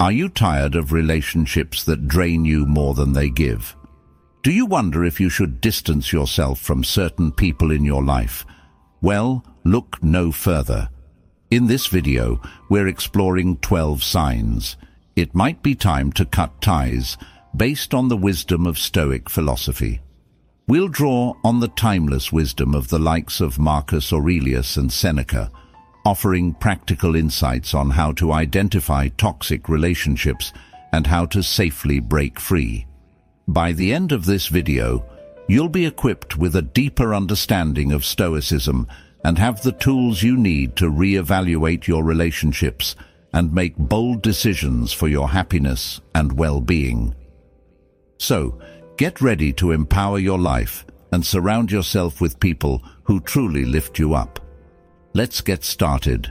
Are you tired of relationships that drain you more than they give? Do you wonder if you should distance yourself from certain people in your life? Well, look no further. In this video, we're exploring 12 signs. It might be time to cut ties, based on the wisdom of Stoic philosophy. We'll draw on the timeless wisdom of the likes of Marcus Aurelius and Seneca, offering practical insights on how to identify toxic relationships and how to safely break free. By the end of this video, you'll be equipped with a deeper understanding of Stoicism and have the tools you need to reevaluate your relationships and make bold decisions for your happiness and well-being. So, get ready to empower your life and surround yourself with people who truly lift you up. Let's get started.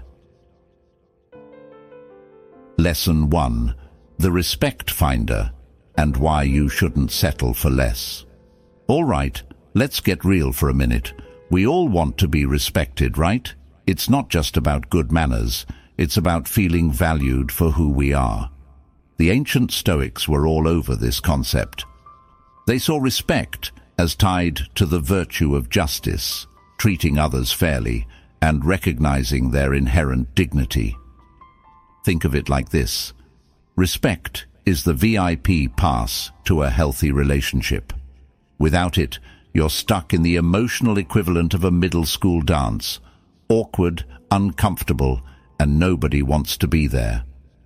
Lesson 1. The Respect Finder, and why you shouldn't settle for less. All right, let's get real for a minute. We all want to be respected, right? It's not just about good manners. It's about feeling valued for who we are. The ancient Stoics were all over this concept. They saw respect as tied to the virtue of justice, treating others fairly, and recognizing their inherent dignity. Think of it like this. Respect is the VIP pass to a healthy relationship. Without it, you're stuck in the emotional equivalent of a middle school dance, awkward, uncomfortable, and nobody wants to be there.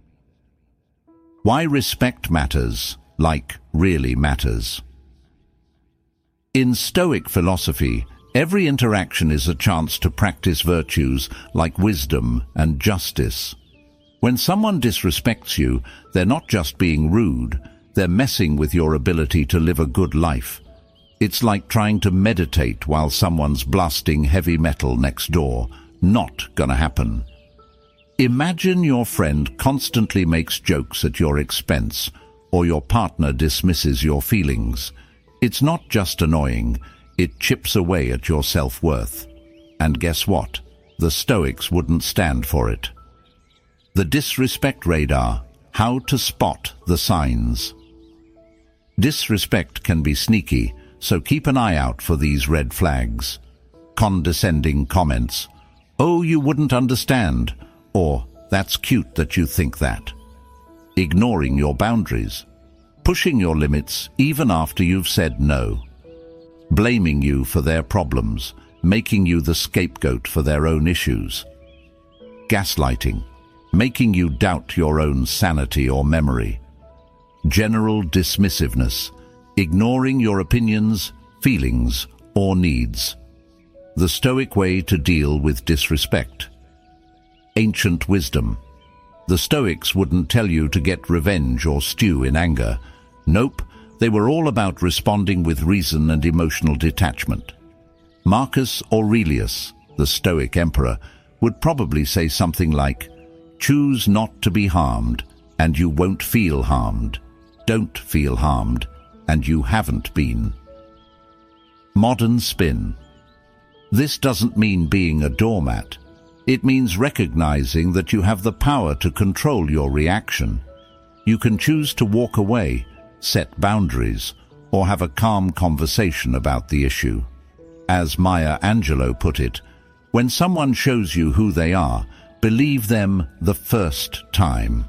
Why respect matters, like really matters. In Stoic philosophy, every interaction is a chance to practice virtues like wisdom and justice. When someone disrespects you, they're not just being rude, they're messing with your ability to live a good life. It's like trying to meditate while someone's blasting heavy metal next door. Not gonna happen. Imagine your friend constantly makes jokes at your expense, or your partner dismisses your feelings. It's not just annoying, it chips away at your self-worth. And guess what? The Stoics wouldn't stand for it. The disrespect radar, how to spot the signs. Disrespect can be sneaky, so keep an eye out for these red flags. Condescending comments. Oh, you wouldn't understand. Or, that's cute that you think that. Ignoring your boundaries. Pushing your limits even after you've said no. Blaming you for their problems, making you the scapegoat for their own issues. Gaslighting. Making you doubt your own sanity or memory. General dismissiveness. Ignoring your opinions, feelings, or needs. The Stoic way to deal with disrespect. Ancient wisdom. The Stoics wouldn't tell you to get revenge or stew in anger. Nope, they were all about responding with reason and emotional detachment. Marcus Aurelius, the Stoic emperor, would probably say something like, "Choose not to be harmed, and you won't feel harmed. Don't feel harmed, and you haven't been." Modern spin. This doesn't mean being a doormat. It means recognizing that you have the power to control your reaction. You can choose to walk away, set boundaries, or have a calm conversation about the issue. As Maya Angelou put it, when someone shows you who they are, believe them the first time.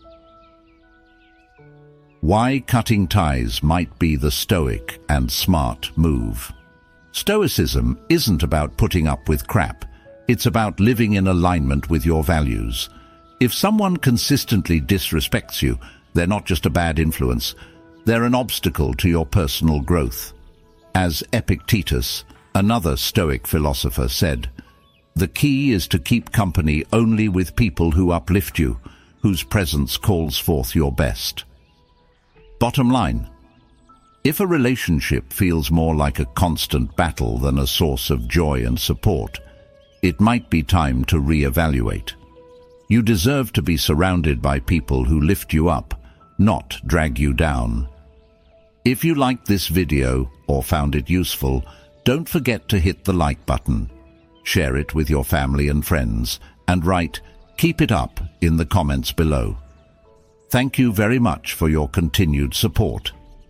Why cutting ties might be the Stoic and smart move. Stoicism isn't about putting up with crap. It's about living in alignment with your values. If someone consistently disrespects you, they're not just a bad influence. They're an obstacle to your personal growth. As Epictetus, another Stoic philosopher, said, "The key is to keep company only with people who uplift you, whose presence calls forth your best." Bottom line, if a relationship feels more like a constant battle than a source of joy and support, it might be time to reevaluate. You deserve to be surrounded by people who lift you up, not drag you down. If you liked this video or found it useful, don't forget to hit the like button. Share it with your family and friends, and write "Keep it up" in the comments below. Thank you very much for your continued support.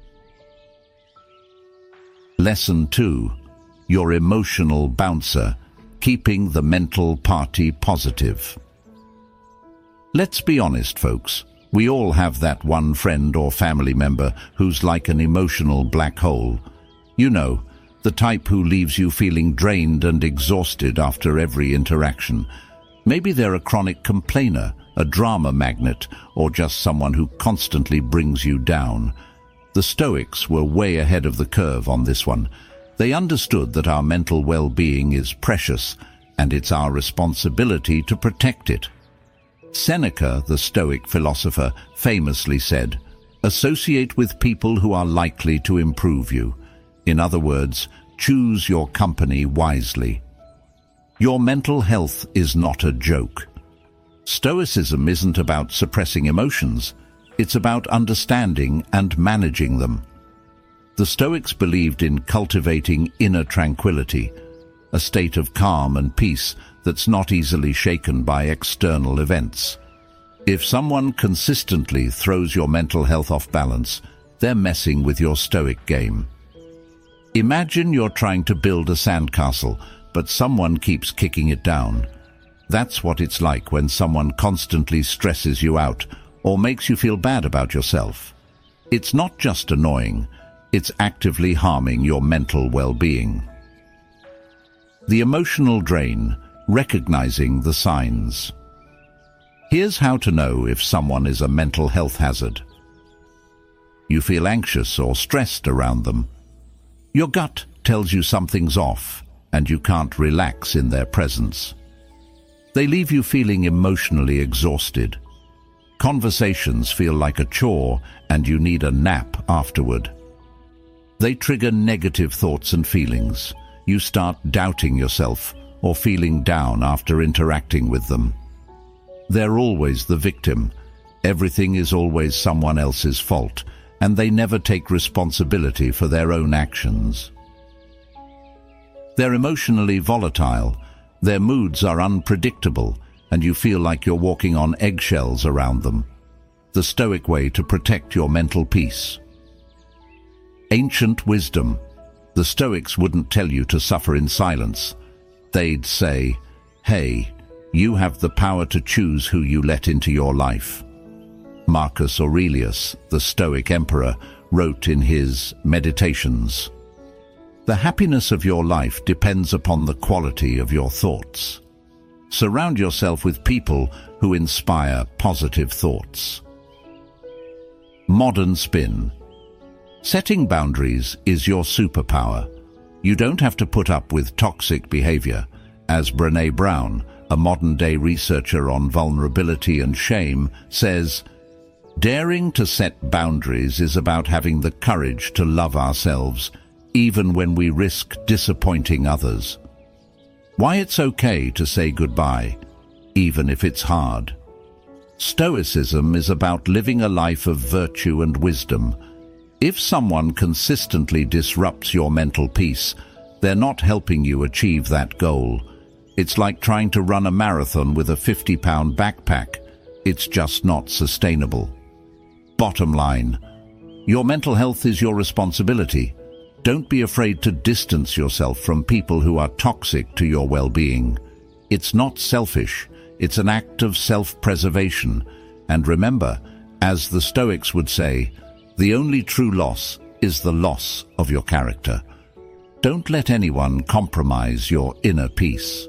Lesson 2. Your emotional bouncer, keeping the mental party positive. Let's be honest, folks. We all have that one friend or family member who's like an emotional black hole. You know, the type who leaves you feeling drained and exhausted after every interaction. Maybe they're a chronic complainer, a drama magnet, or just someone who constantly brings you down. The Stoics were way ahead of the curve on this one. They understood that our mental well-being is precious, and it's our responsibility to protect it. Seneca, the Stoic philosopher, famously said, "Associate with people who are likely to improve you." In other words, choose your company wisely. Your mental health is not a joke. Stoicism isn't about suppressing emotions. It's about understanding and managing them. The Stoics believed in cultivating inner tranquility, a state of calm and peace that's not easily shaken by external events. If someone consistently throws your mental health off balance, they're messing with your Stoic game. Imagine you're trying to build a sandcastle, but someone keeps kicking it down. That's what it's like when someone constantly stresses you out or makes you feel bad about yourself. It's not just annoying, it's actively harming your mental well-being. The emotional drain, recognizing the signs. Here's how to know if someone is a mental health hazard. You feel anxious or stressed around them. Your gut tells you something's off, and you can't relax in their presence. They leave you feeling emotionally exhausted. Conversations feel like a chore, and you need a nap afterward. They trigger negative thoughts and feelings. You start doubting yourself or feeling down after interacting with them. They're always the victim. Everything is always someone else's fault, and they never take responsibility for their own actions. They're emotionally volatile. Their moods are unpredictable, and you feel like you're walking on eggshells around them. The Stoic way to protect your mental peace. Ancient wisdom. The Stoics wouldn't tell you to suffer in silence. They'd say, "Hey, you have the power to choose who you let into your life." Marcus Aurelius, the Stoic emperor, wrote in his Meditations, "The happiness of your life depends upon the quality of your thoughts. Surround yourself with people who inspire positive thoughts." Modern spin. Setting boundaries is your superpower. You don't have to put up with toxic behavior. As Brené Brown, a modern-day researcher on vulnerability and shame, says, "Daring to set boundaries is about having the courage to love ourselves, even when we risk disappointing others. Why it's okay to say goodbye, even if it's hard." Stoicism is about living a life of virtue and wisdom. If someone consistently disrupts your mental peace, they're not helping you achieve that goal. It's like trying to run a marathon with a 50-pound backpack. It's just not sustainable. Bottom line, your mental health is your responsibility. Don't be afraid to distance yourself from people who are toxic to your well-being. It's not selfish, it's an act of self-preservation. And remember, as the Stoics would say, the only true loss is the loss of your character. Don't let anyone compromise your inner peace.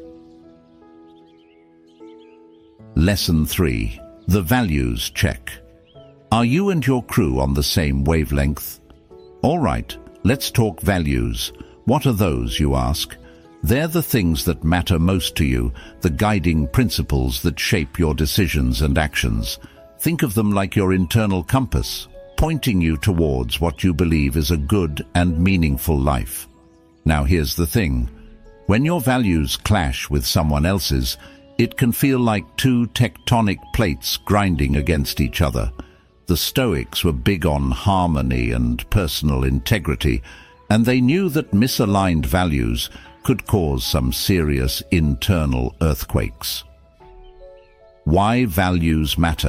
Lesson 3. The Values Check. Are you and your crew on the same wavelength? All right, let's talk values. What are those, you ask? They're the things that matter most to you, the guiding principles that shape your decisions and actions. Think of them like your internal compass, pointing you towards what you believe is a good and meaningful life. Now here's the thing. When your values clash with someone else's, it can feel like two tectonic plates grinding against each other. The Stoics were big on harmony and personal integrity, and they knew that misaligned values could cause some serious internal earthquakes. Why values matter.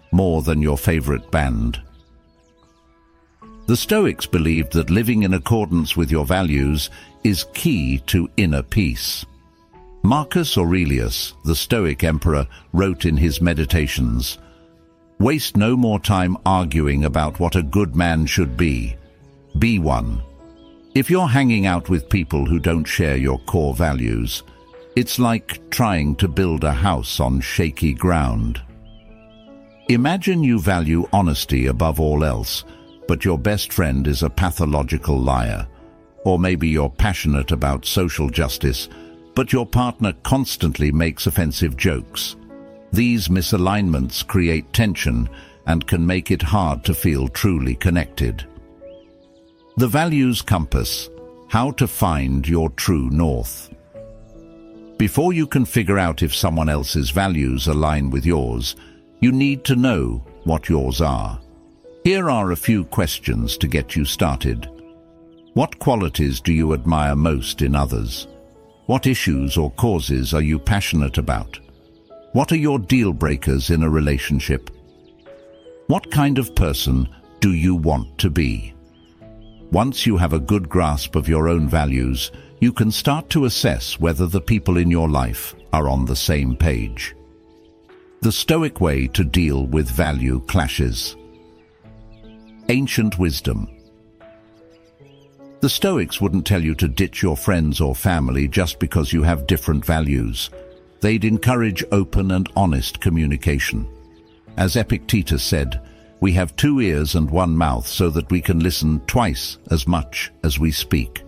more than your favorite band. The Stoics believed that living in accordance with your values is key to inner peace. Marcus Aurelius, the Stoic emperor, wrote in his Meditations, "Waste no more time arguing about what a good man should be. Be one." If you're hanging out with people who don't share your core values, it's like trying to build a house on shaky ground. Imagine you value honesty above all else, but your best friend is a pathological liar. Or maybe you're passionate about social justice, but your partner constantly makes offensive jokes. These misalignments create tension and can make it hard to feel truly connected. The Values Compass: How to Find Your True North. Before you can figure out if someone else's values align with yours, you need to know what yours are. Here are a few questions to get you started. What qualities do you admire most in others? What issues or causes are you passionate about? What are your deal breakers in a relationship? What kind of person do you want to be? Once you have a good grasp of your own values, you can start to assess whether the people in your life are on the same page. The Stoic way to deal with value clashes. Ancient wisdom. The Stoics wouldn't tell you to ditch your friends or family just because you have different values. They'd encourage open and honest communication. As Epictetus said, "We have 2 ears and 1 mouth so that we can listen twice as much as we speak."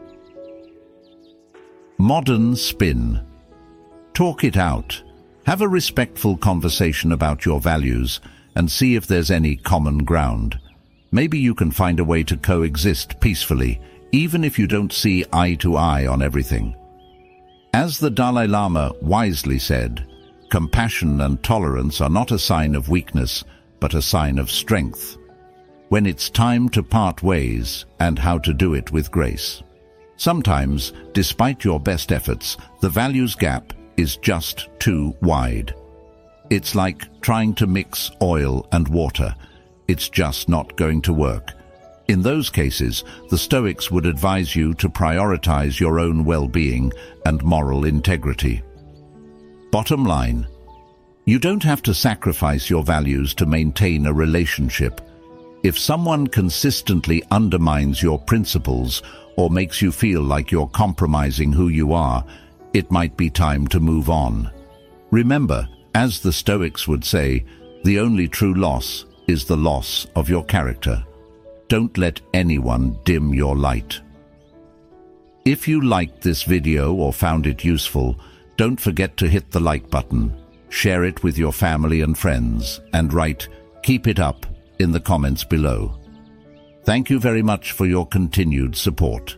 Modern spin. Talk it out. Have a respectful conversation about your values and see if there's any common ground. Maybe you can find a way to coexist peacefully, even if you don't see eye to eye on everything. As the Dalai Lama wisely said, compassion and tolerance are not a sign of weakness, but a sign of strength. When it's time to part ways, and how to do it with grace. Sometimes, despite your best efforts, the values gap is just too wide. It's like trying to mix oil and water. It's just not going to work. In those cases, the Stoics would advise you to prioritize your own well-being and moral integrity. Bottom line, you don't have to sacrifice your values to maintain a relationship. If someone consistently undermines your principles or makes you feel like you're compromising who you are, it might be time to move on. Remember, as the Stoics would say, the only true loss is the loss of your character. Don't let anyone dim your light. If you liked this video or found it useful, don't forget to hit the like button, share it with your family and friends, and write "Keep it up" in the comments below. Thank you very much for your continued support.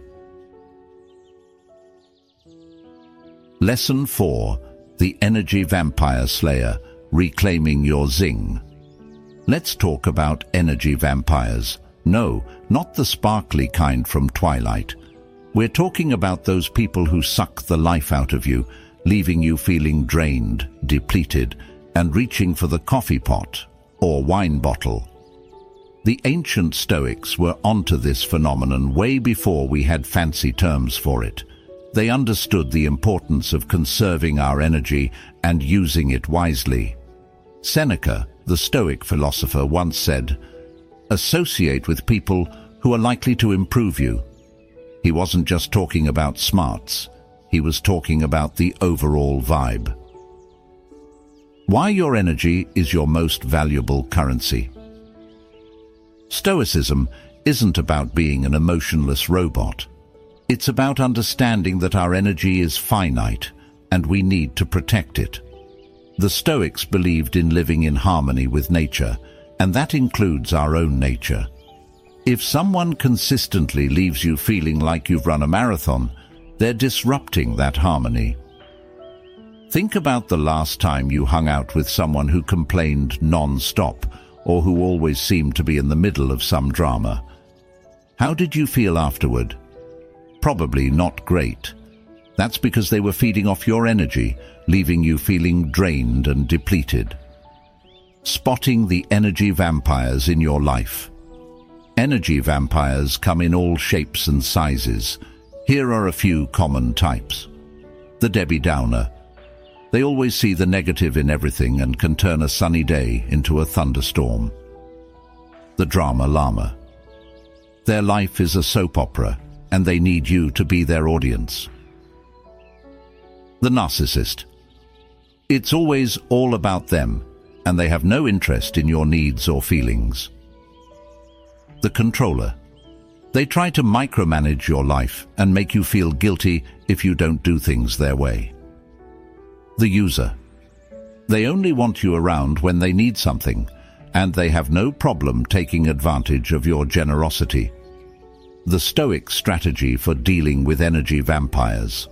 Lesson 4. The Energy Vampire Slayer, Reclaiming Your Zing. Let's talk about energy vampires. No, not the sparkly kind from Twilight. We're talking about those people who suck the life out of you, leaving you feeling drained, depleted, and reaching for the coffee pot or wine bottle. The ancient Stoics were onto this phenomenon way before we had fancy terms for it. They understood the importance of conserving our energy and using it wisely. Seneca, the Stoic philosopher, once said, "Associate with people who are likely to improve you." He wasn't just talking about smarts. He was talking about the overall vibe. Why your energy is your most valuable currency. Stoicism isn't about being an emotionless robot. It's about understanding that our energy is finite and we need to protect it. The Stoics believed in living in harmony with nature, and that includes our own nature. If someone consistently leaves you feeling like you've run a marathon, they're disrupting that harmony. Think about the last time you hung out with someone who complained non-stop or who always seemed to be in the middle of some drama. How did you feel afterward? Probably not great. That's because they were feeding off your energy, leaving you feeling drained and depleted. Spotting the energy vampires in your life. Energy vampires come in all shapes and sizes. Here are a few common types. The Debbie Downer. They always see the negative in everything and can turn a sunny day into a thunderstorm. The Drama Llama. Their life is a soap opera, and they need you to be their audience. The Narcissist. It's always all about them, and they have no interest in your needs or feelings. The Controller. They try to micromanage your life and make you feel guilty if you don't do things their way. The User. They only want you around when they need something, and they have no problem taking advantage of your generosity. The Stoic strategy for dealing with energy vampires.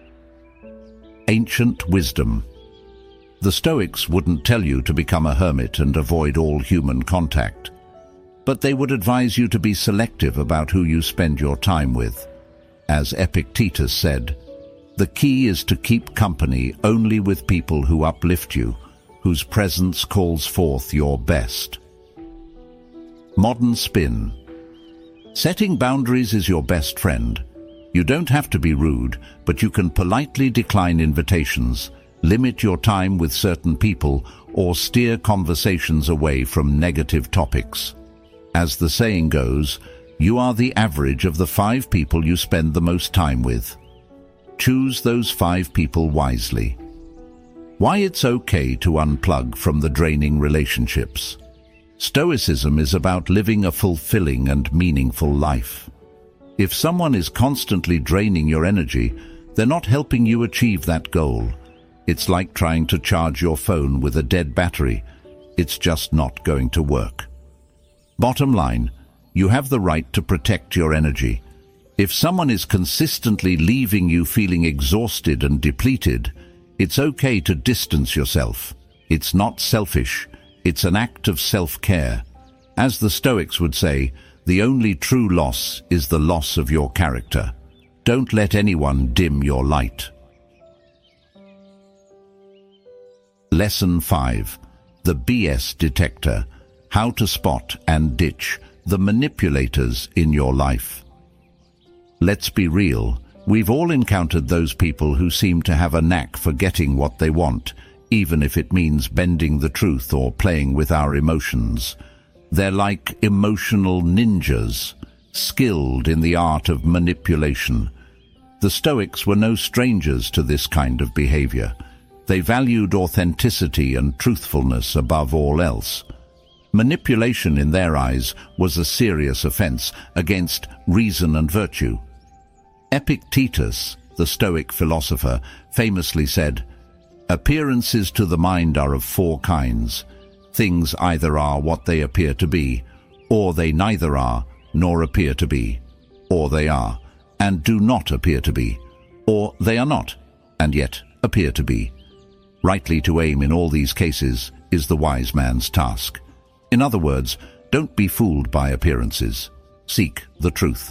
Ancient wisdom. The Stoics wouldn't tell you to become a hermit and avoid all human contact, but they would advise you to be selective about who you spend your time with. As Epictetus said, the key is to keep company only with people who uplift you, whose presence calls forth your best. Modern spin. Setting boundaries is your best friend. You don't have to be rude, but you can politely decline invitations, limit your time with certain people, or steer conversations away from negative topics. As the saying goes, you are the average of the 5 people you spend the most time with. Choose those 5 people wisely. Why it's okay to unplug from the draining relationships. Stoicism is about living a fulfilling and meaningful life. If someone is constantly draining your energy, they're not helping you achieve that goal. It's like trying to charge your phone with a dead battery. It's just not going to work. Bottom line, you have the right to protect your energy. If someone is consistently leaving you feeling exhausted and depleted, it's okay to distance yourself. It's not selfish. It's an act of self-care. As the Stoics would say, the only true loss is the loss of your character. Don't let anyone dim your light. Lesson 5. The BS Detector. How to spot and ditch the manipulators in your life. Let's be real. We've all encountered those people who seem to have a knack for getting what they want, even if it means bending the truth or playing with our emotions. They're like emotional ninjas, skilled in the art of manipulation. The Stoics were no strangers to this kind of behavior. They valued authenticity and truthfulness above all else. Manipulation in their eyes was a serious offense against reason and virtue. Epictetus, the Stoic philosopher, famously said, "Appearances to the mind are of 4 kinds. Things either are what they appear to be, or they neither are, nor appear to be, or they are, and do not appear to be, or they are not, and yet appear to be. Rightly to aim in all these cases is the wise man's task." In other words, don't be fooled by appearances. Seek the truth.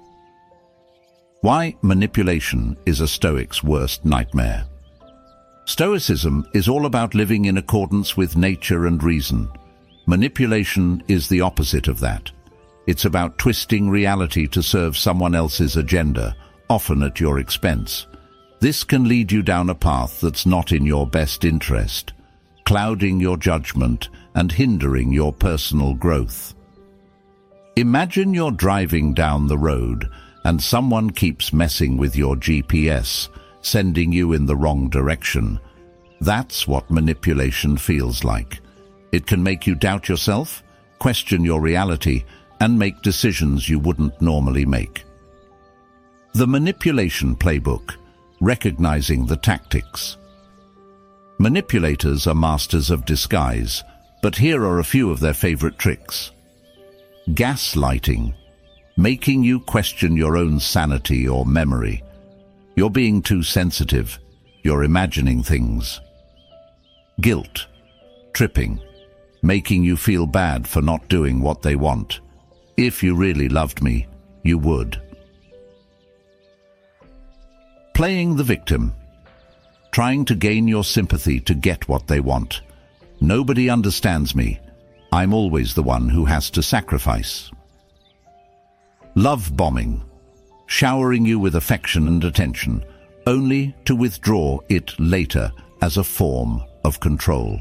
Why manipulation is a Stoic's worst nightmare. Stoicism is all about living in accordance with nature and reason. Manipulation is the opposite of that. It's about twisting reality to serve someone else's agenda, often at your expense. This can lead you down a path that's not in your best interest, clouding your judgment and hindering your personal growth. Imagine you're driving down the road and someone keeps messing with your GPS, sending you in the wrong direction. That's what manipulation feels like. It can make you doubt yourself, question your reality, and make decisions you wouldn't normally make. The Manipulation Playbook. Recognizing the tactics. Manipulators are masters of disguise, but here are a few of their favorite tricks. Gaslighting. Making you question your own sanity or memory. You're being too sensitive. You're imagining things. Guilt. Tripping. Making you feel bad for not doing what they want. If you really loved me, you would. Playing the victim. Trying to gain your sympathy to get what they want. Nobody understands me. I'm always the one who has to sacrifice. Love bombing. Showering you with affection and attention, only to withdraw it later as a form of control.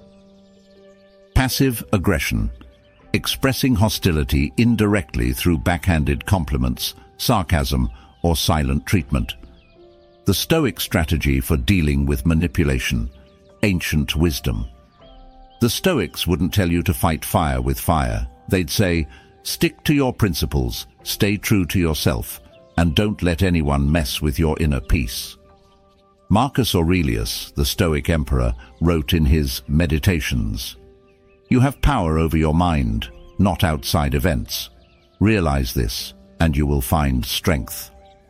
Passive aggression. Expressing hostility indirectly through backhanded compliments, sarcasm, or silent treatment. The Stoic strategy for dealing with manipulation. Ancient wisdom. The Stoics wouldn't tell you to fight fire with fire. They'd say, stick to your principles, stay true to yourself, and don't let anyone mess with your inner peace. Marcus Aurelius, the Stoic emperor, wrote in his Meditations, "You have power over your mind, not outside events. Realize this, and you will find strength."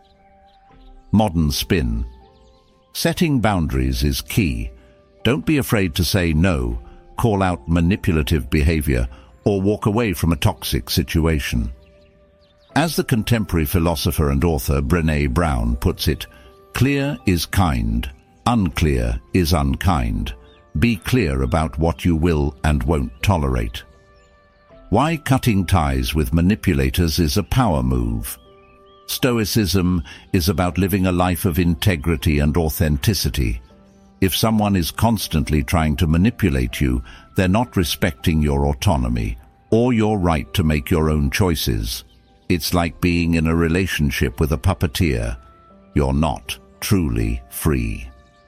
Modern spin. Setting boundaries is key. Don't be afraid to say no, call out manipulative behavior, or walk away from a toxic situation. As the contemporary philosopher and author Brené Brown puts it, clear is kind, unclear is unkind. Be clear about what you will and won't tolerate. Why cutting ties with manipulators is a power move. Stoicism is about living a life of integrity and authenticity. If someone is constantly trying to manipulate you, they're not respecting your autonomy or your right to make your own choices. It's like being in a relationship with a puppeteer. You're not truly free.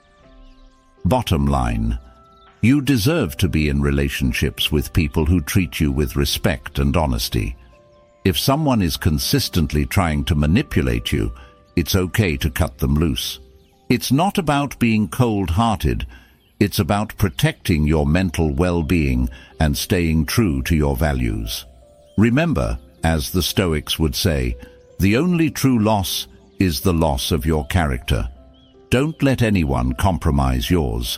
Bottom line, you deserve to be in relationships with people who treat you with respect and honesty. If someone is consistently trying to manipulate you, it's okay to cut them loose. It's not about being cold-hearted. It's about protecting your mental well-being and staying true to your values. Remember, as the Stoics would say, the only true loss is the loss of your character. Don't let anyone compromise yours.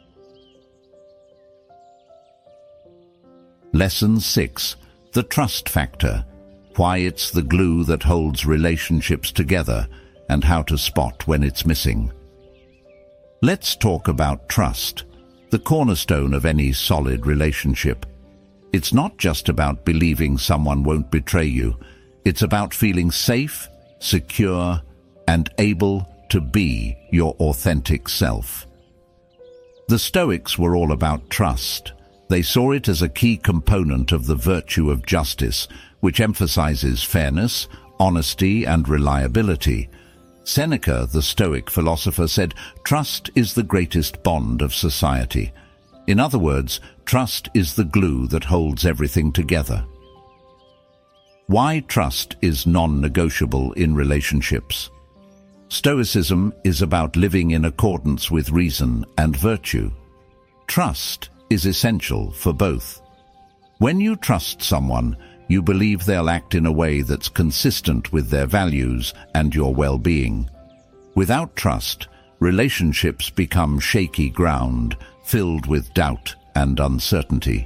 Lesson 6. The trust factor. Why it's the glue that holds relationships together and how to spot when it's missing. Let's talk about trust, the cornerstone of any solid relationship. It's not just about believing someone won't betray you. It's about feeling safe, secure, and able to be your authentic self. The Stoics were all about trust. They saw it as a key component of the virtue of justice, which emphasizes fairness, honesty, and reliability. Seneca, the Stoic philosopher, said, "Trust is the greatest bond of society." In other words, trust is the glue that holds everything together. Why trust is non-negotiable in relationships. Stoicism is about living in accordance with reason and virtue. Trust is essential for both. When you trust someone, you believe they'll act in a way that's consistent with their values and your well-being. Without trust, relationships become shaky ground, filled with doubt and uncertainty.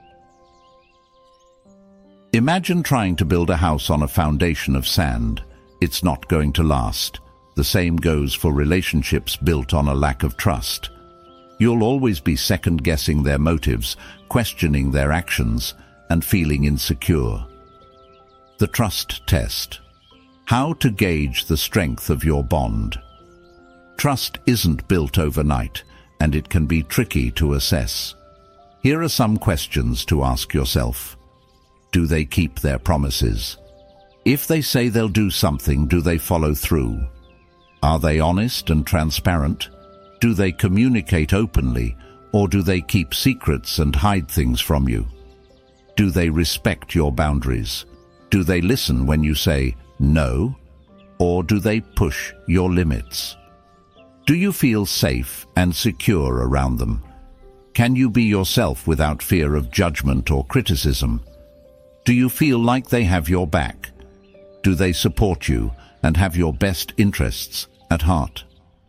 Imagine trying to build a house on a foundation of sand. It's not going to last. The same goes for relationships built on a lack of trust. You'll always be second-guessing their motives, questioning their actions, and feeling insecure. The trust test. How to gauge the strength of your bond. Trust isn't built overnight, and it can be tricky to assess. Here are some questions to ask yourself. Do they keep their promises? If they say they'll do something, do they follow through? Are they honest and transparent? Do they communicate openly, or do they keep secrets and hide things from you? Do they respect your boundaries? Do they listen when you say no, or do they push your limits? Do you feel safe and secure around them? Can you be yourself without fear of judgment or criticism? Do you feel like they have your back? Do they support you and have your best interests at heart?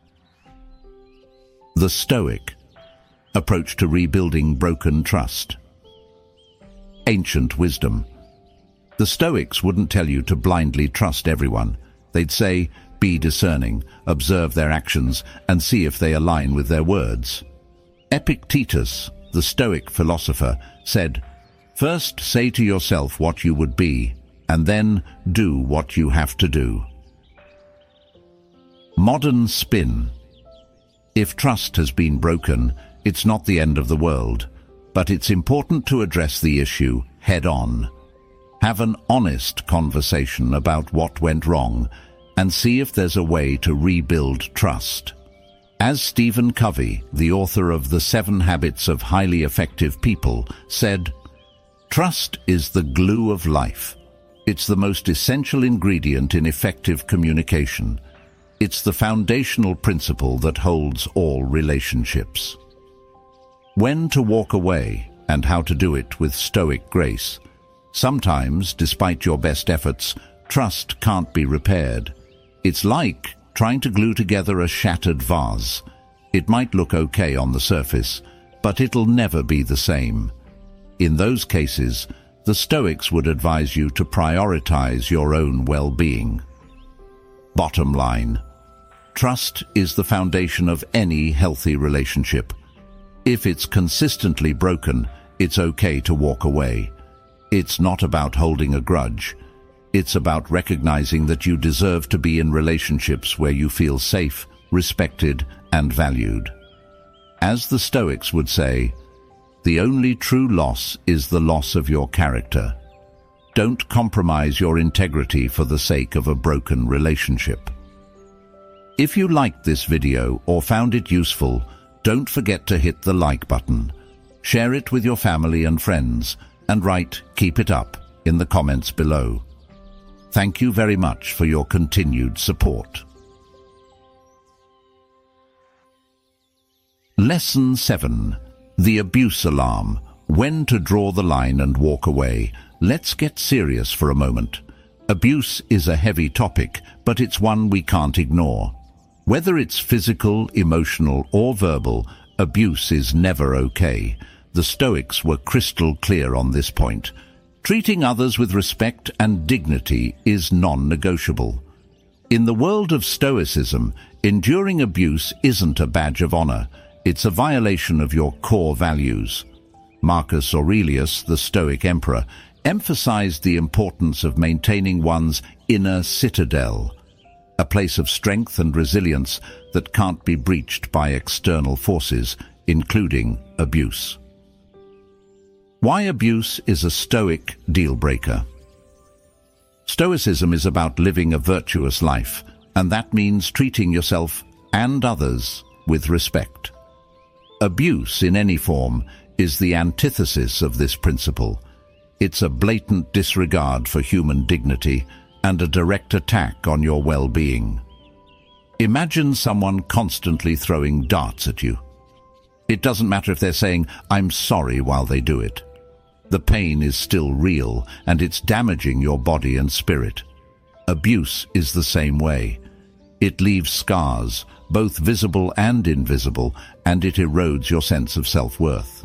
The Stoic approach to rebuilding broken trust. Ancient wisdom. The Stoics wouldn't tell you to blindly trust everyone. They'd say, be discerning, observe their actions, and see if they align with their words. Epictetus, the Stoic philosopher, said, "First say to yourself what you would be, and then do what you have to do." Modern spin. If trust has been broken, it's not the end of the world, but it's important to address the issue head-on. Have an honest conversation about what went wrong and see if there's a way to rebuild trust. As Stephen Covey, the author of The 7 Habits of Highly Effective People, said, "Trust is the glue of life. It's the most essential ingredient in effective communication. It's the foundational principle that holds all relationships." When to walk away and how to do it with stoic grace. Sometimes, despite your best efforts, trust can't be repaired. It's like trying to glue together a shattered vase. It might look okay on the surface, but it'll never be the same. In those cases, the Stoics would advise you to prioritize your own well-being. Bottom line, trust is the foundation of any healthy relationship. If it's consistently broken, it's okay to walk away. It's not about holding a grudge. It's about recognizing that you deserve to be in relationships where you feel safe, respected, and valued. As the Stoics would say, the only true loss is the loss of your character. Don't compromise your integrity for the sake of a broken relationship. If you liked this video or found it useful, don't forget to hit the like button. Share it with your family and friends, and write "Keep it up" in the comments below. Thank you very much for your continued support. Lesson 7. The Abuse Alarm. When to draw the line and walk away. Let's get serious for a moment. Abuse is a heavy topic, but it's one we can't ignore. Whether it's physical, emotional, or verbal, abuse is never okay. The Stoics were crystal clear on this point. Treating others with respect and dignity is non-negotiable. In the world of Stoicism, enduring abuse isn't a badge of honor. It's a violation of your core values. Marcus Aurelius, the Stoic emperor, emphasized the importance of maintaining one's inner citadel, a place of strength and resilience that can't be breached by external forces, including abuse. Why abuse is a Stoic deal-breaker. Stoicism is about living a virtuous life, and that means treating yourself and others with respect. Abuse in any form is the antithesis of this principle. It's a blatant disregard for human dignity and a direct attack on your well-being. Imagine someone constantly throwing darts at you. It doesn't matter if they're saying, "I'm sorry," while they do it. The pain is still real, and it's damaging your body and spirit. Abuse is the same way. It leaves scars, both visible and invisible, and it erodes your sense of self-worth.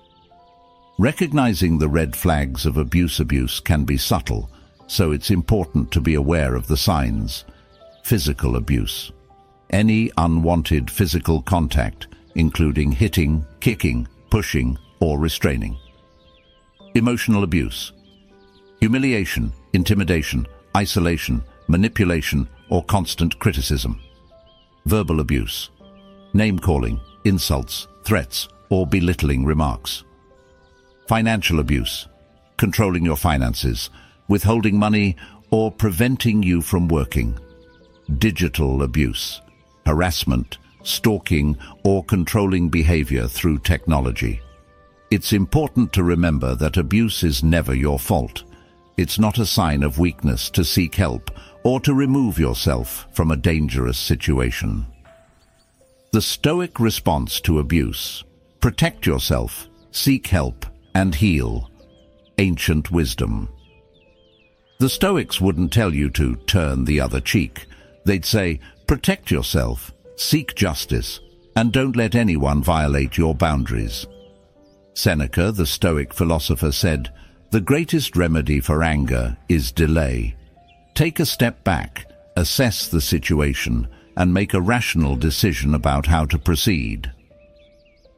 Recognizing the red flags of abuse can be subtle, so it's important to be aware of the signs. Physical abuse. Any unwanted physical contact, including hitting, kicking, pushing, or restraining. Emotional abuse. Humiliation, intimidation, isolation, manipulation, or constant criticism. Verbal abuse. Name-calling, insults, threats, or belittling remarks. Financial abuse. Controlling your finances, withholding money, or preventing you from working. Digital abuse. Harassment, stalking, or controlling behavior through technology. It's important to remember that abuse is never your fault. It's not a sign of weakness to seek help or to remove yourself from a dangerous situation. The Stoic response to abuse. Protect yourself, seek help, and heal. Ancient wisdom. The Stoics wouldn't tell you to turn the other cheek. They'd say, protect yourself, seek justice, and don't let anyone violate your boundaries. Seneca, the Stoic philosopher, said, "The greatest remedy for anger is delay. Take a step back, assess the situation, and make a rational decision about how to proceed."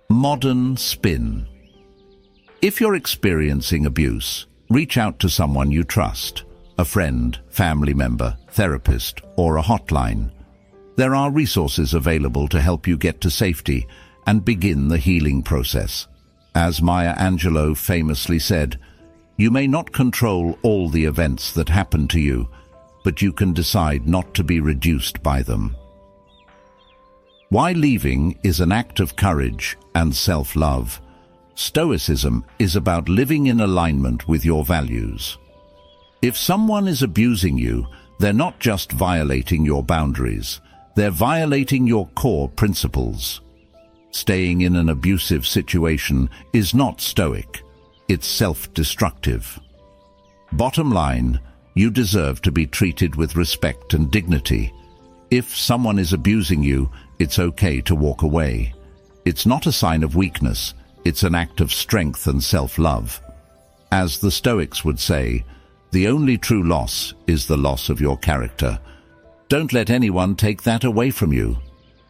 Modern spin. If you're experiencing abuse, reach out to someone you trust, a friend, family member, therapist, or a hotline. There are resources available to help you get to safety and begin the healing process. As Maya Angelou famously said, "You may not control all the events that happen to you, but you can decide not to be reduced by them." Why leaving is an act of courage and self-love. Stoicism is about living in alignment with your values. If someone is abusing you, they're not just violating your boundaries, they're violating your core principles. Staying in an abusive situation is not stoic, it's self-destructive. Bottom line, you deserve to be treated with respect and dignity. If someone is abusing you, it's okay to walk away. It's not a sign of weakness, it's an act of strength and self-love. As the Stoics would say, the only true loss is the loss of your character. Don't let anyone take that away from you.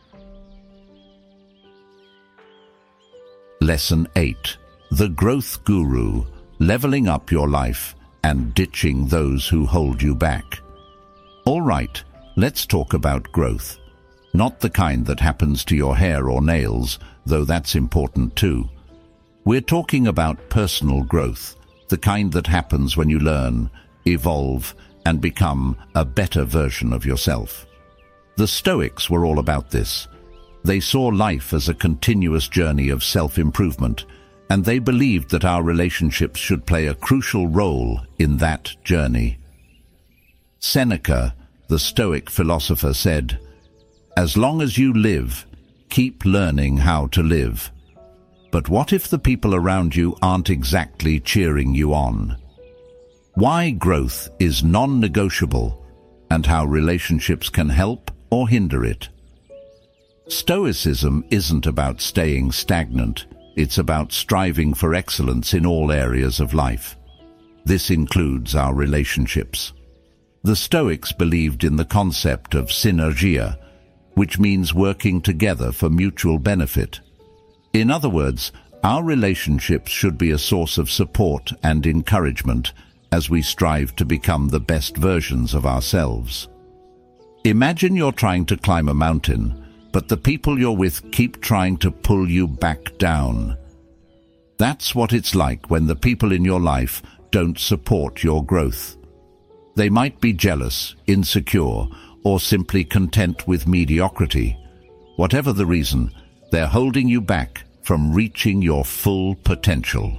Lesson 8. The Growth Guru, leveling up your life and ditching those who hold you back. All right, let's talk about growth. Not the kind that happens to your hair or nails, though that's important too. We're talking about personal growth, the kind that happens when you learn, evolve, and become a better version of yourself. The Stoics were all about this. They saw life as a continuous journey of self-improvement, and they believed that our relationships should play a crucial role in that journey. Seneca, the Stoic philosopher, said, "As long as you live, keep learning how to live." But what if the people around you aren't exactly cheering you on? Why growth is non-negotiable, and how relationships can help or hinder it. Stoicism isn't about staying stagnant, it's about striving for excellence in all areas of life. This includes our relationships. The Stoics believed in the concept of synergia, which means working together for mutual benefit. In other words, our relationships should be a source of support and encouragement as we strive to become the best versions of ourselves. Imagine you're trying to climb a mountain, but the people you're with keep trying to pull you back down. That's what it's like when the people in your life don't support your growth. They might be jealous, insecure, or simply content with mediocrity. Whatever the reason, they're holding you back from reaching your full potential.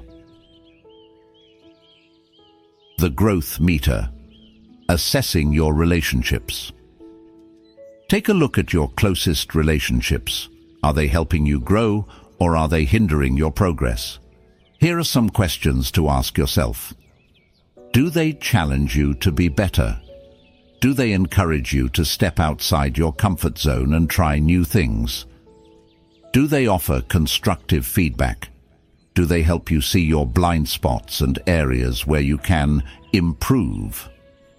The Growth Meter. Assessing your relationships. Take a look at your closest relationships. Are they helping you grow, or are they hindering your progress? Here are some questions to ask yourself. Do they challenge you to be better? Do they encourage you to step outside your comfort zone and try new things? Do they offer constructive feedback? Do they help you see your blind spots and areas where you can improve?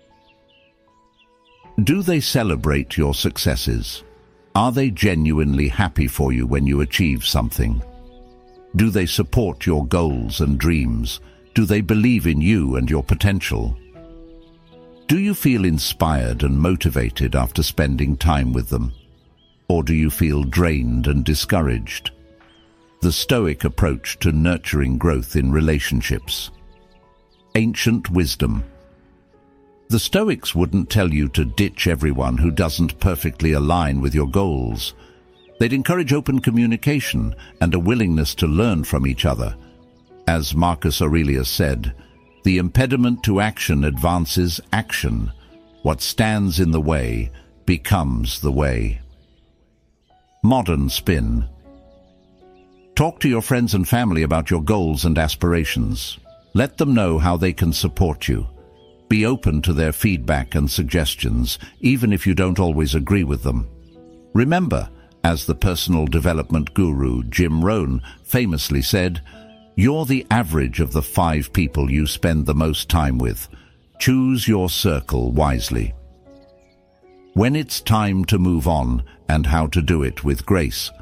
Do they celebrate your successes? Are they genuinely happy for you when you achieve something? Do they support your goals and dreams? Do they believe in you and your potential? Do you feel inspired and motivated after spending time with them? Or do you feel drained and discouraged? The Stoic approach to nurturing growth in relationships. Ancient wisdom. The Stoics wouldn't tell you to ditch everyone who doesn't perfectly align with your goals. They'd encourage open communication and a willingness to learn from each other. As Marcus Aurelius said, "The impediment to action advances action. What stands in the way becomes the way." Modern spin. Talk to your friends and family about your goals and aspirations. Let them know how they can support you. Be open to their feedback and suggestions, even if you don't always agree with them. Remember, as the personal development guru Jim Rohn famously said, "You're the average of the 5 people you spend the most time with. Choose your circle wisely." When it's time to move on, and how to do it with grace,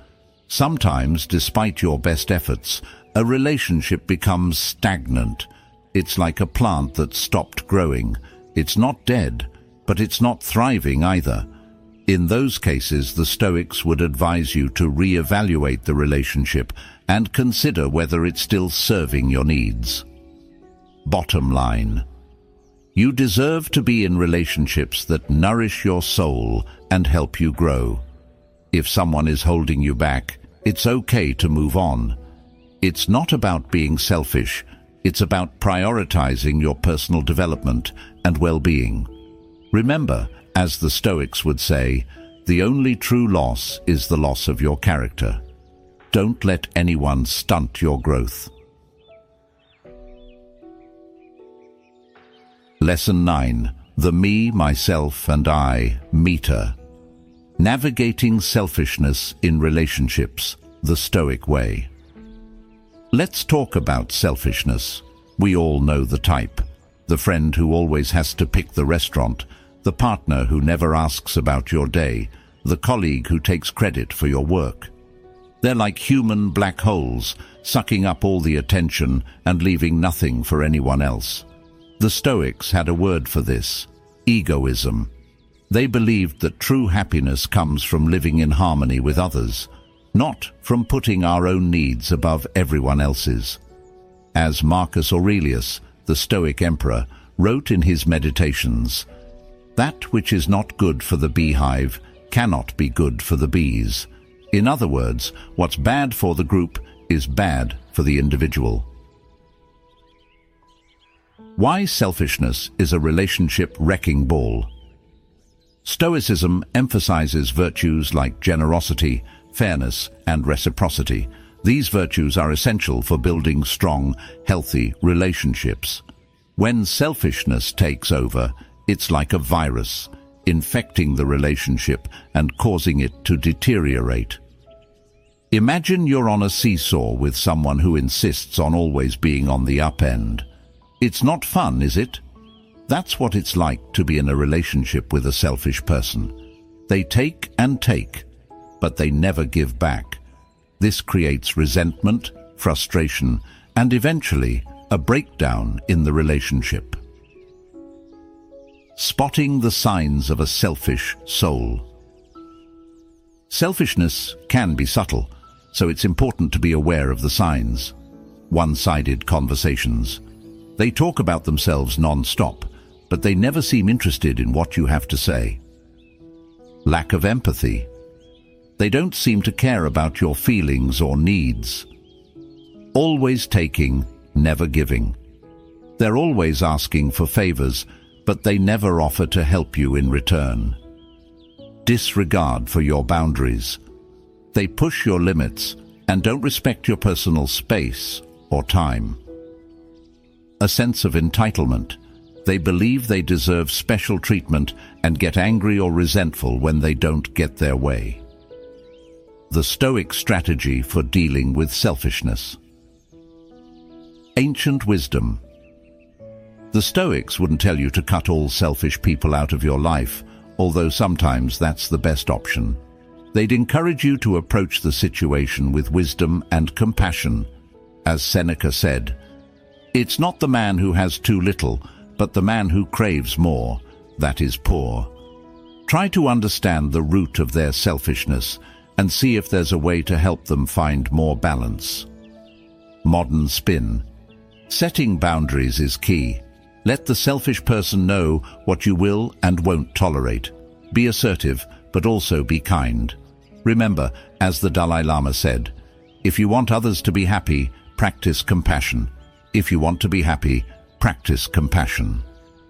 Sometimes, despite your best efforts, a relationship becomes stagnant. It's like a plant that's stopped growing. It's not dead, but it's not thriving either. In those cases, the Stoics would advise you to re-evaluate the relationship and consider whether it's still serving your needs. Bottom line: you deserve to be in relationships that nourish your soul and help you grow. If someone is holding you back, it's okay to move on. It's not about being selfish. It's about prioritizing your personal development and well-being. Remember, as the Stoics would say, the only true loss is the loss of your character. Don't let anyone stunt your growth. Lesson 9. The Me, Myself, and I meter. Navigating selfishness in relationships, the Stoic way. Let's talk about selfishness. We all know the type. The friend who always has to pick the restaurant, the partner who never asks about your day, the colleague who takes credit for your work. They're like human black holes, sucking up all the attention and leaving nothing for anyone else. The Stoics had a word for this: egoism. They believed that true happiness comes from living in harmony with others, not from putting our own needs above everyone else's. As Marcus Aurelius, the Stoic emperor, wrote in his Meditations, "That which is not good for the beehive cannot be good for the bees." In other words, what's bad for the group is bad for the individual. Why selfishness is a relationship wrecking ball. Stoicism emphasizes virtues like generosity, fairness, and reciprocity. These virtues are essential for building strong, healthy relationships. When selfishness takes over, it's like a virus, infecting the relationship and causing it to deteriorate. Imagine you're on a seesaw with someone who insists on always being on the up end. It's not fun, is it? That's what it's like to be in a relationship with a selfish person. They take and take, but they never give back. This creates resentment, frustration, and eventually a breakdown in the relationship. Spotting the signs of a selfish soul. Selfishness can be subtle, so it's important to be aware of the signs. One-sided conversations. They talk about themselves non-stop, but they never seem interested in what you have to say. Lack of empathy. They don't seem to care about your feelings or needs. Always taking, never giving. They're always asking for favors, but they never offer to help you in return. Disregard for your boundaries. They push your limits and don't respect your personal space or time. A sense of entitlement. They believe they deserve special treatment and get angry or resentful when they don't get their way. The Stoic strategy for dealing with selfishness. Ancient wisdom. The Stoics wouldn't tell you to cut all selfish people out of your life, although sometimes that's the best option. They'd encourage you to approach the situation with wisdom and compassion. As Seneca said, "It's not the man who has too little, but the man who craves more, that is poor." Try to understand the root of their selfishness and see if there's a way to help them find more balance. Modern spin. Setting boundaries is key. Let the selfish person know what you will and won't tolerate. Be assertive, but also be kind. Remember, as the Dalai Lama said, if you want others to be happy, practice compassion. If you want to be happy, practice compassion.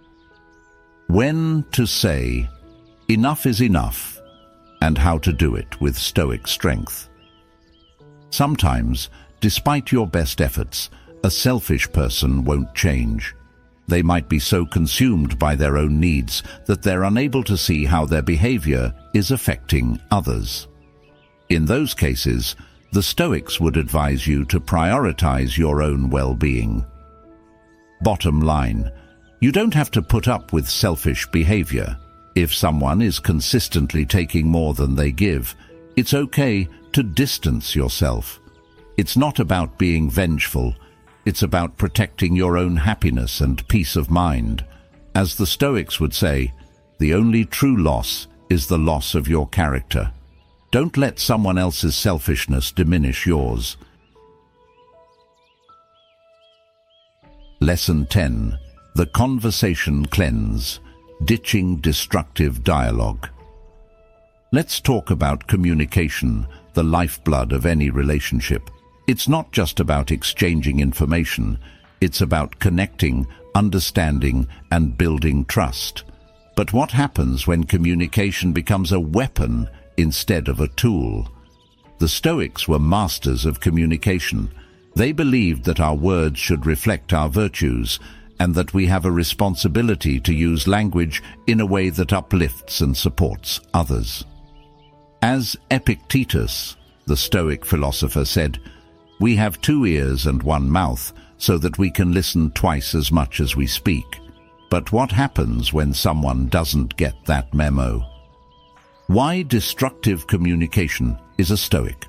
When to say, enough is enough, and how to do it with Stoic strength. Sometimes, despite your best efforts, a selfish person won't change. They might be so consumed by their own needs that they're unable to see how their behavior is affecting others. In those cases, the Stoics would advise you to prioritize your own well-being. Bottom line, you don't have to put up with selfish behavior. If someone is consistently taking more than they give, It's okay to distance yourself. It's not about being vengeful. It's about protecting your own happiness and peace of mind. As the Stoics would say, the only true loss is the loss of your character. Don't let someone else's selfishness diminish yours. Lesson 10. The Conversation Cleanse. Ditching destructive dialogue. Let's talk about communication, the lifeblood of any relationship. It's not just about exchanging information. It's about connecting, understanding, and building trust. But what happens when communication becomes a weapon instead of a tool? The Stoics were masters of communication. They believed that our words should reflect our virtues, and that we have a responsibility to use language in a way that uplifts and supports others. As Epictetus, the Stoic philosopher, said, "We have 2 ears and 1 mouth, so that we can listen twice as much as we speak." But what happens when someone doesn't get that memo? Why destructive communication is a Stoic?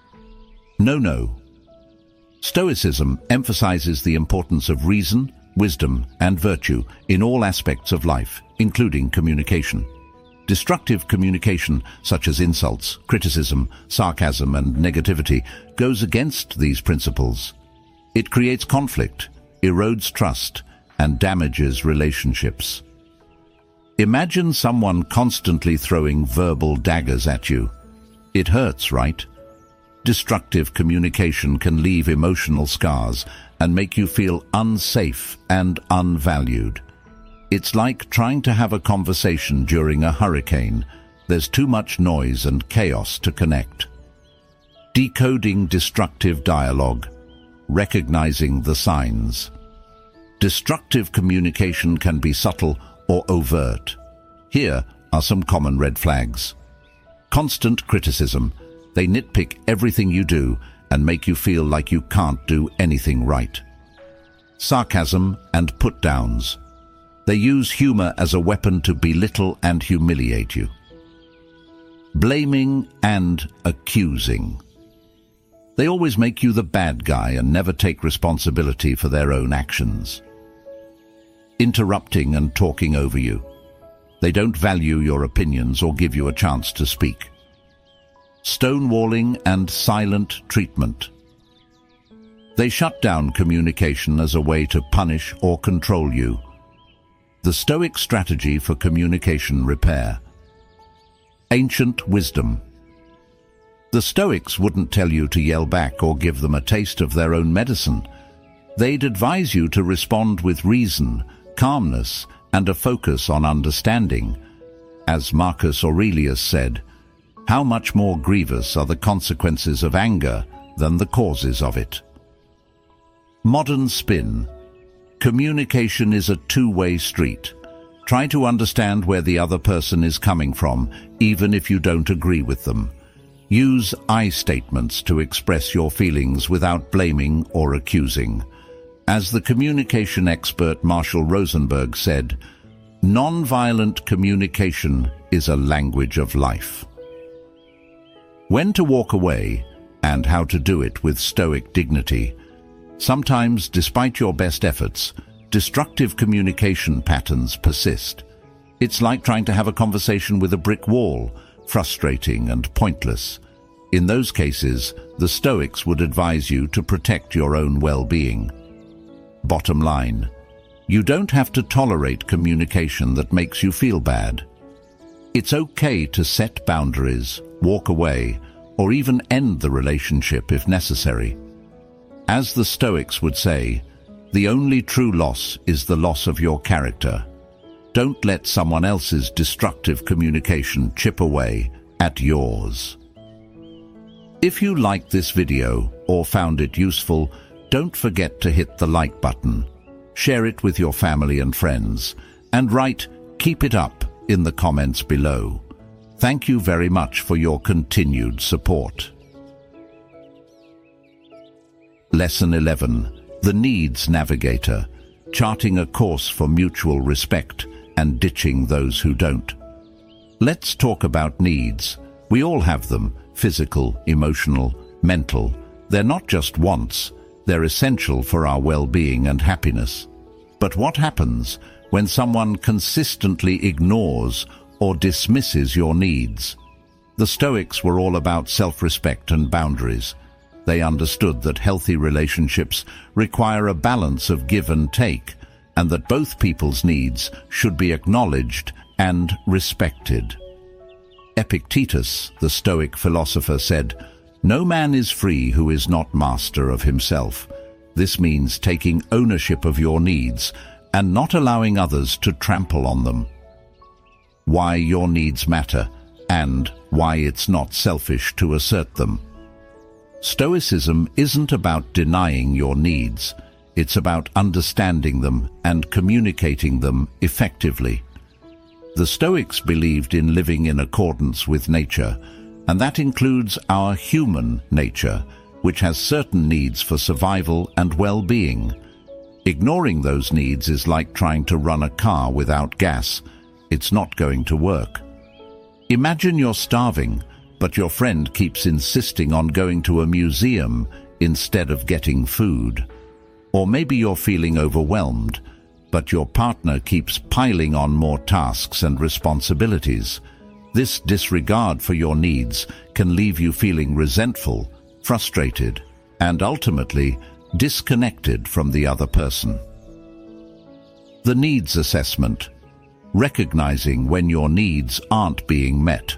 No. Stoicism emphasizes the importance of reason, wisdom, and virtue in all aspects of life, including communication. Destructive communication, such as insults, criticism, sarcasm, and negativity, goes against these principles. It creates conflict, erodes trust, and damages relationships. Imagine someone constantly throwing verbal daggers at you. It hurts, right? Destructive communication can leave emotional scars and make you feel unsafe and unvalued. It's like trying to have a conversation during a hurricane. There's too much noise and chaos to connect. Decoding destructive dialogue. Recognizing the signs. Destructive communication can be subtle or overt. Here are some common red flags. Constant criticism. They nitpick everything you do and make you feel like you can't do anything right. Sarcasm and put-downs. They use humor as a weapon to belittle and humiliate you. Blaming and accusing. They always make you the bad guy and never take responsibility for their own actions. Interrupting and talking over you. They don't value your opinions or give you a chance to speak. Stonewalling and silent treatment. They shut down communication as a way to punish or control you. The Stoic strategy for communication repair. Ancient wisdom. The Stoics wouldn't tell you to yell back or give them a taste of their own medicine. They'd advise you to respond with reason, calmness, and a focus on understanding. As Marcus Aurelius said, "How much more grievous are the consequences of anger than the causes of it?" Modern spin. Communication is a two-way street. Try to understand where the other person is coming from, even if you don't agree with them. Use I statements to express your feelings without blaming or accusing. As the communication expert Marshall Rosenberg said, "Non-violent communication is a language of life." When to walk away, and how to do it with Stoic dignity. Sometimes, despite your best efforts, destructive communication patterns persist. It's like trying to have a conversation with a brick wall, frustrating and pointless. In those cases, the Stoics would advise you to protect your own well-being. Bottom line, you don't have to tolerate communication that makes you feel bad. It's okay to set boundaries, walk away, or even end the relationship if necessary. As the Stoics would say, the only true loss is the loss of your character. Don't let someone else's destructive communication chip away at yours. If you liked this video or found it useful, don't forget to hit the like button, share it with your family and friends, and write "Keep it up" in the comments below. Thank you very much for your continued support. Lesson 11. The Needs Navigator. Charting a course for mutual respect and ditching those who don't. Let's talk about needs. We all have them, physical, emotional, mental. They're not just wants, they're essential for our well-being and happiness. But what happens when someone consistently ignores or dismisses your needs? The Stoics were all about self-respect and boundaries. They understood that healthy relationships require a balance of give and take, and that both people's needs should be acknowledged and respected. Epictetus, the Stoic philosopher, said, "No man is free who is not master of himself." This means taking ownership of your needs and not allowing others to trample on them. Why your needs matter, and why it's not selfish to assert them. Stoicism isn't about denying your needs. It's about understanding them and communicating them effectively. The Stoics believed in living in accordance with nature, and that includes our human nature, which has certain needs for survival and well-being. Ignoring those needs is like trying to run a car without gas. It's not going to work. Imagine you're starving, but your friend keeps insisting on going to a museum instead of getting food. Or maybe you're feeling overwhelmed, but your partner keeps piling on more tasks and responsibilities. This disregard for your needs can leave you feeling resentful, frustrated, and ultimately disconnected from the other person. The needs assessment. Recognizing when your needs aren't being met.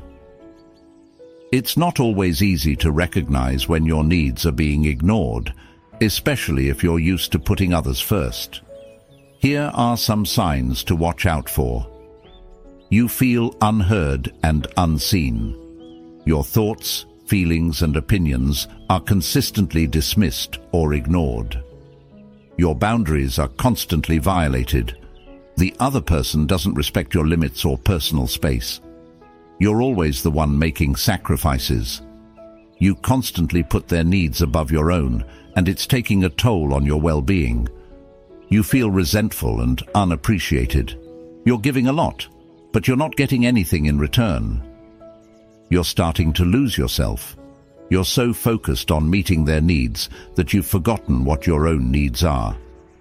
It's not always easy to recognize when your needs are being ignored, especially if you're used to putting others first. Here are some signs to watch out for. You feel unheard and unseen. Your thoughts, feelings, and opinions are consistently dismissed or ignored. Your boundaries are constantly violated. The other person doesn't respect your limits or personal space. You're always the one making sacrifices. You constantly put their needs above your own, and it's taking a toll on your well-being. You feel resentful and unappreciated. You're giving a lot, but you're not getting anything in return. You're starting to lose yourself. You're so focused on meeting their needs that you've forgotten what your own needs are.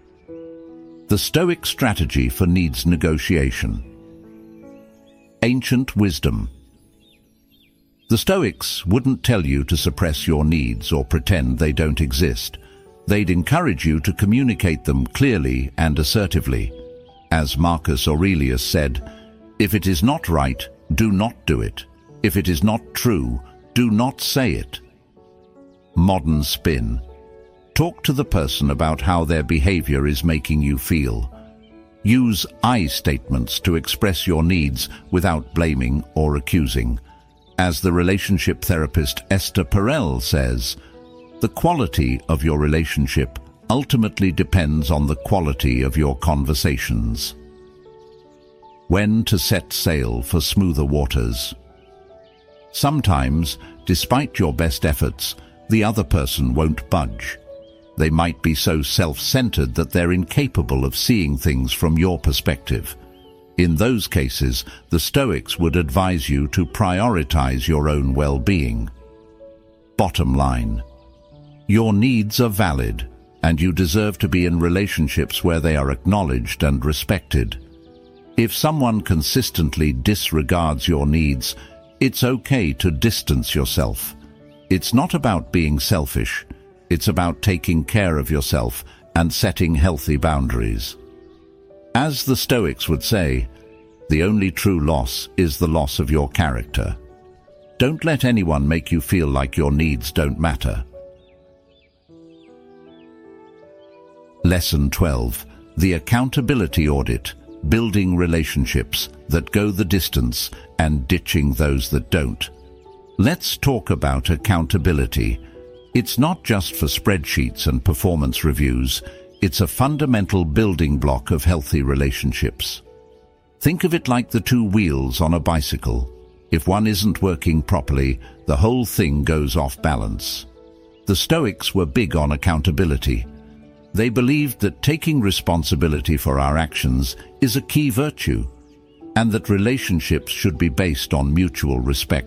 The Stoic strategy for needs negotiation. Ancient wisdom. The Stoics wouldn't tell you to suppress your needs or pretend they don't exist. They'd encourage you to communicate them clearly and assertively. As Marcus Aurelius said, "If it is not right, do not do it. If it is not true, do not say it." Modern spin. Talk to the person about how their behavior is making you feel. Use I statements to express your needs without blaming or accusing. As the relationship therapist Esther Perel says, the quality of your relationship ultimately depends on the quality of your conversations. When to set sail for smoother waters. Sometimes, despite your best efforts, the other person won't budge. They might be so self-centered that they're incapable of seeing things from your perspective. In those cases, the Stoics would advise you to prioritize your own well-being. Bottom line. Your needs are valid, and you deserve to be in relationships where they are acknowledged and respected. If someone consistently disregards your needs, it's okay to distance yourself. It's not about being selfish. It's about taking care of yourself and setting healthy boundaries. As the Stoics would say, the only true loss is the loss of your character. Don't let anyone make you feel like your needs don't matter. Lesson 12. The Accountability Audit. Building relationships that go the distance and ditching those that don't. Let's talk about accountability. It's not just for spreadsheets and performance reviews. It's a fundamental building block of healthy relationships. Think of it like the two wheels on a bicycle. If one isn't working properly, the whole thing goes off balance. The Stoics were big on accountability. They believed that taking responsibility for our actions is a key virtue, and that relationships should be based on mutual respect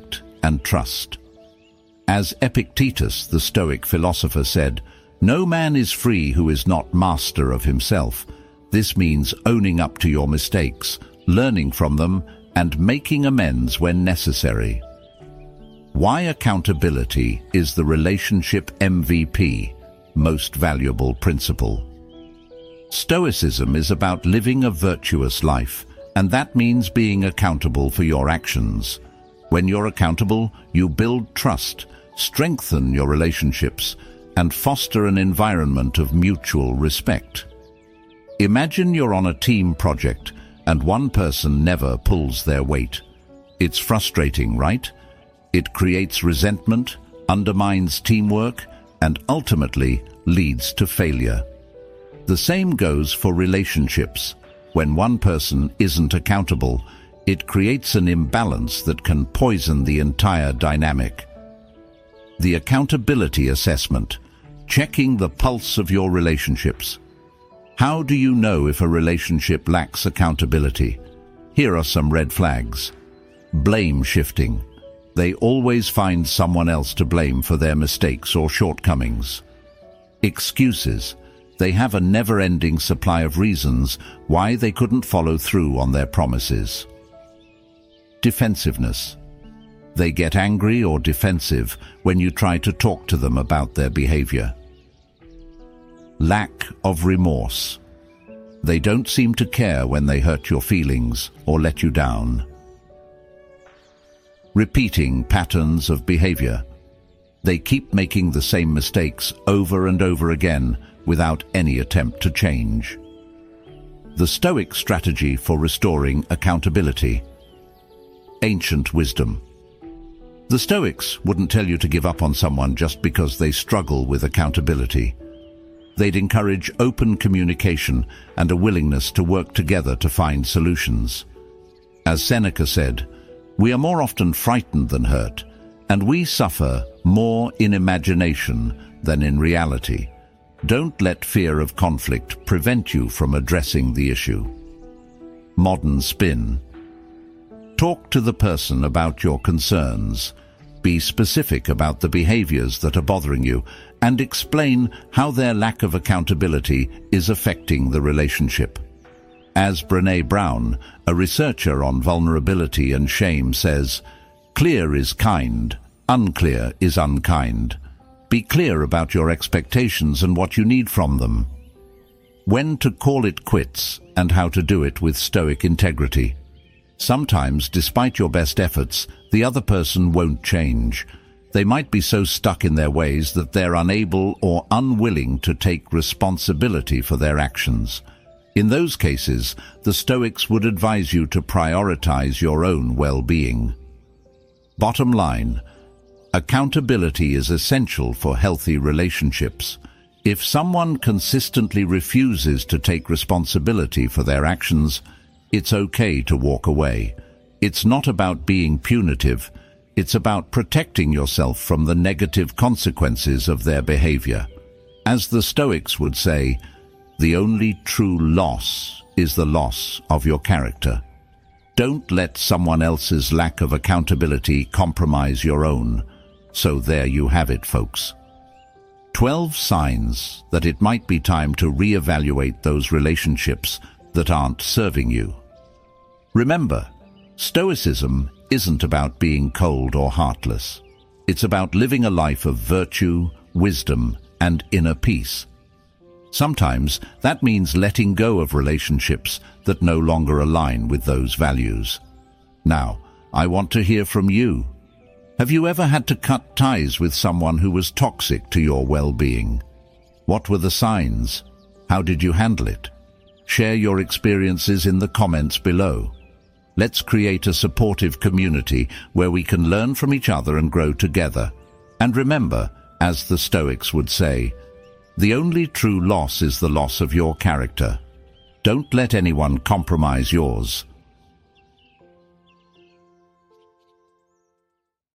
and trust. As Epictetus, the Stoic philosopher, said, "No man is free who is not master of himself." This means owning up to your mistakes, learning from them, and making amends when necessary. Why accountability is the relationship MVP, most valuable principle. Stoicism is about living a virtuous life, and that means being accountable for your actions. When you're accountable, you build trust, strengthen your relationships, and foster an environment of mutual respect. Imagine you're on a team project and one person never pulls their weight. It's frustrating, right? It creates resentment, undermines teamwork, and ultimately leads to failure. The same goes for relationships. When one person isn't accountable, it creates an imbalance that can poison the entire dynamic. The accountability assessment, checking the pulse of your relationships. How do you know if a relationship lacks accountability? Here are some red flags. Blame shifting. They always find someone else to blame for their mistakes or shortcomings. Excuses. They have a never-ending supply of reasons why they couldn't follow through on their promises. Defensiveness. They get angry or defensive when you try to talk to them about their behavior. Lack of remorse. They don't seem to care when they hurt your feelings or let you down. Repeating patterns of behavior. They keep making the same mistakes over and over again without any attempt to change. The Stoic strategy for restoring accountability. Ancient wisdom. The Stoics wouldn't tell you to give up on someone just because they struggle with accountability. They'd encourage open communication and a willingness to work together to find solutions. As Seneca said, "We are more often frightened than hurt, and we suffer more in imagination than in reality." Don't let fear of conflict prevent you from addressing the issue. Modern spin. Talk to the person about your concerns. Be specific about the behaviors that are bothering you and explain how their lack of accountability is affecting the relationship. As Brené Brown, a researcher on vulnerability and shame, says, "Clear is kind, unclear is unkind." Be clear about your expectations and what you need from them. When to call it quits and how to do it with stoic integrity. Sometimes, despite your best efforts, the other person won't change. They might be so stuck in their ways that they're unable or unwilling to take responsibility for their actions. In those cases, the Stoics would advise you to prioritize your own well-being. Bottom line, accountability is essential for healthy relationships. If someone consistently refuses to take responsibility for their actions, it's okay to walk away. It's not about being punitive. It's about protecting yourself from the negative consequences of their behavior. As the Stoics would say, the only true loss is the loss of your character. Don't let someone else's lack of accountability compromise your own. So there you have it, folks. 12 signs that it might be time to reevaluate those relationships that aren't serving you. Remember, Stoicism isn't about being cold or heartless. It's about living a life of virtue, wisdom, and inner peace. Sometimes that means letting go of relationships that no longer align with those values. Now, I want to hear from you. Have you ever had to cut ties with someone who was toxic to your well-being? What were the signs? How did you handle it? Share your experiences in the comments below. Let's create a supportive community where we can learn from each other and grow together. And remember, as the Stoics would say, the only true loss is the loss of your character. Don't let anyone compromise yours.